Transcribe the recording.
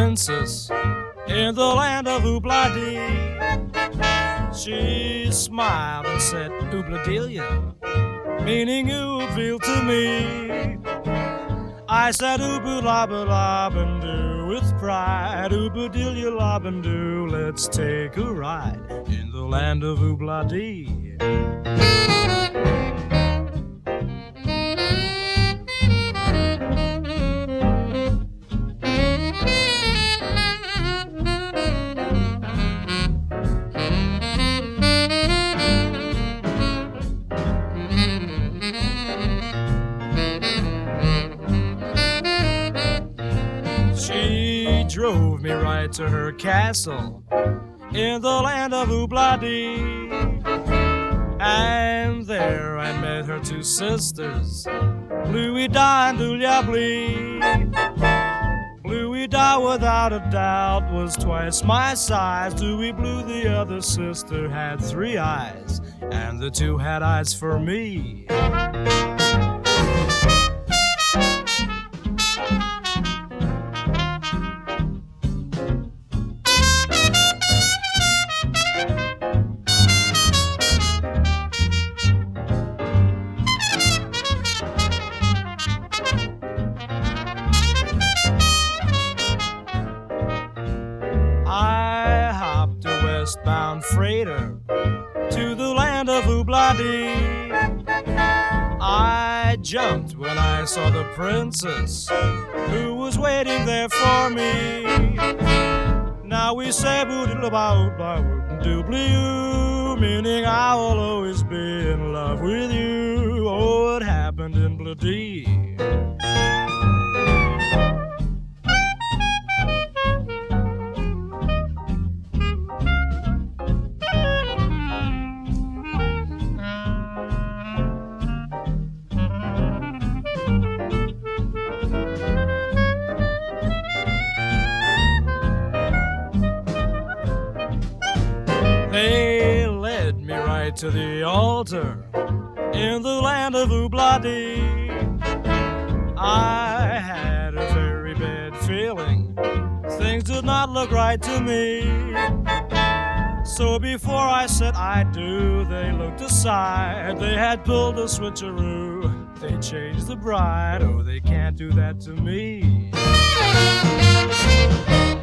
princess in the land of Oobla-dee. She smiled and said, Oobla-delia, meaning Oobville to me. I said, Ooba-laba-laba-doo with pride, Oobla-delia-laba-doo, let's take a ride in the land of Oobla-dee. She drove me right to her castle in the land of Oobla-dee. And there I met her two sisters, Bluey-da and Doolia-blee. Bluey-da, without a doubt, was twice my size. Dewey-blue, the other sister, had 3 eyes, and the 2 had eyes for me. I hopped a westbound freighter to the land of Oobla-dee. I jumped when I saw the princess who was waiting there for me. Now we say boo-diddle-ba-oo-ba-oo-doo-blee-oo, meaning I will always be in love with you. Oh, it happened in Blah-dee. They led me right to the altar in the land of Oobla-dee. I had a very bad feeling. Things did not look right to me. So before I said I do, they looked aside. They had pulled a switcheroo. They changed the bride. Oh, they can't do that to me.